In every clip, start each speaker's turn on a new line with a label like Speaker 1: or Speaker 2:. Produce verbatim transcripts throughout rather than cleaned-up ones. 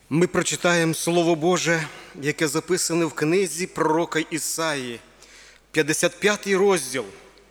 Speaker 1: Ми прочитаємо Слово Боже, яке записане в книзі пророка Ісаї, п'ятдесят п'ятий розділ.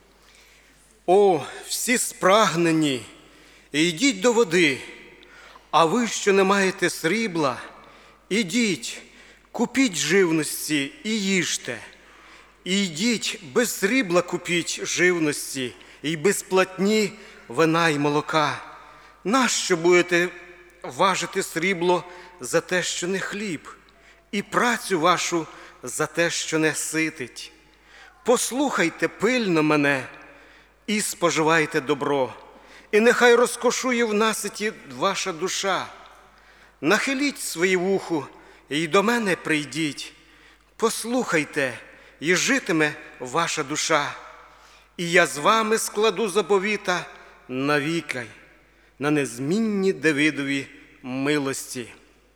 Speaker 1: «О, всі спрагнені, ідіть до води, а ви, що не маєте срібла, ідіть, купіть живності і їжте. І йдіть, без срібла купіть живності, і без платні вина й молока. Нащо будете важити срібло за те, що не хліб, і працю вашу за те, що не ситить? Послухайте пильно мене і споживайте добро, і нехай розкошує в наситі ваша душа. Нахиліть своє вухо, і до мене прийдіть. Послухайте, і житиме ваша душа. І я з вами складу заповіта навіки, на незмінні Давидові милості.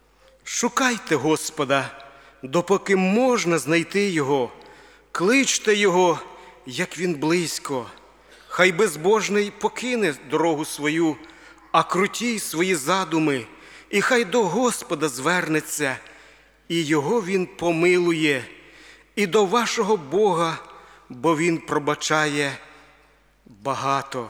Speaker 1: Шукайте Господа, допоки можна знайти Його. Кличте Його, як Він близько. Хай безбожний покине дорогу свою, а круті свої задуми, і хай до Господа звернеться, і Його Він помилує, і до вашого Бога, бо Він пробачає багато.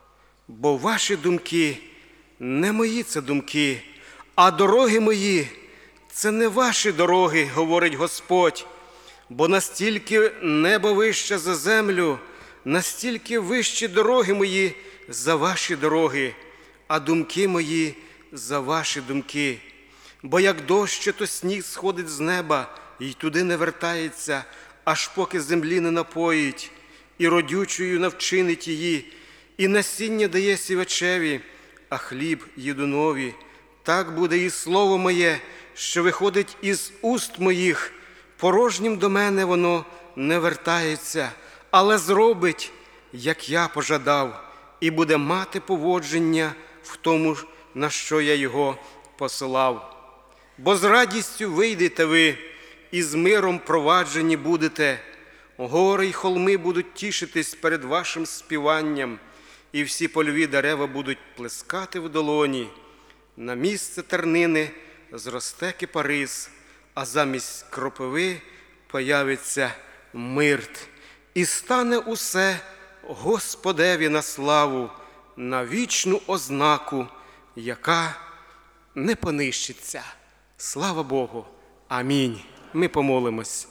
Speaker 1: Бо ваші думки не мої це думки, а дороги мої – це не ваші дороги, говорить Господь. Бо настільки небо вище за землю, настільки вищі дороги мої за ваші дороги, а думки мої за ваші думки. Бо як дощ, то сніг сходить з неба і туди не вертається, аж поки землі не напоїть, і родючою навчинить її, і насіння дає сівачеві, а хліб їдунові. Так буде і слово моє, що виходить із уст моїх, порожнім до мене воно не вертається, але зробить, як я пожадав, і буде мати поводження в тому, на що я його посилав. Бо з радістю вийдете ви, і з миром проваджені будете. Гори й холми будуть тішитись перед вашим співанням, і всі польові дерева будуть плескати в долоні. На місце тернини зросте кипарис, а замість кропиви появиться мирт. І стане усе Господеві на славу, на вічну ознаку, яка не понищиться. Слава Богу! Амінь. Ми помолимось.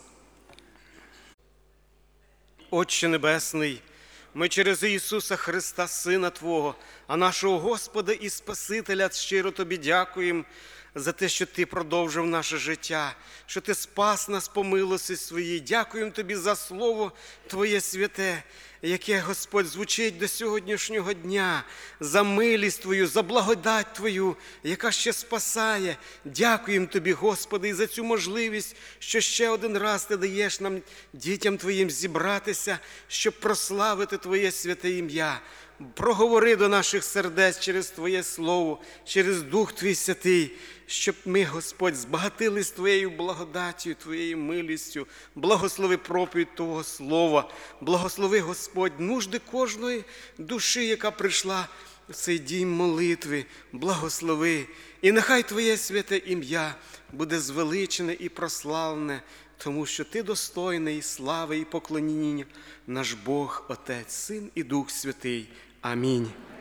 Speaker 1: Отче Небесний, ми через Ісуса Христа, Сина Твого, а нашого Господа і Спасителя, щиро Тобі дякуємо за те, що Ти продовжив наше життя, що Ти спас нас по милості Своїй. Дякуємо Тобі за Слово Твоє святе, яке, Господь, звучить до сьогоднішнього дня, за милість Твою, за благодать Твою, яка ще спасає. Дякуємо Тобі, Господи, і за цю можливість, що ще один раз Ти даєш нам, дітям Твоїм, зібратися, щоб прославити Твоє святе ім'я. Проговори до наших сердець через Твоє Слово, через Дух Твій Святий, щоб ми, Господь, збагатились Твоєю благодаттю, Твоєю милістю. Благослови проповідь Твого Слова, благослови, Господь, нужди кожної душі, яка прийшла в цей дім молитви. Благослови. І нехай Твоє святе ім'я буде звеличене і прославлене, тому що Ти достойний слави і поклоніння, наш Бог, Отець, Син і Дух Святий. Амінь.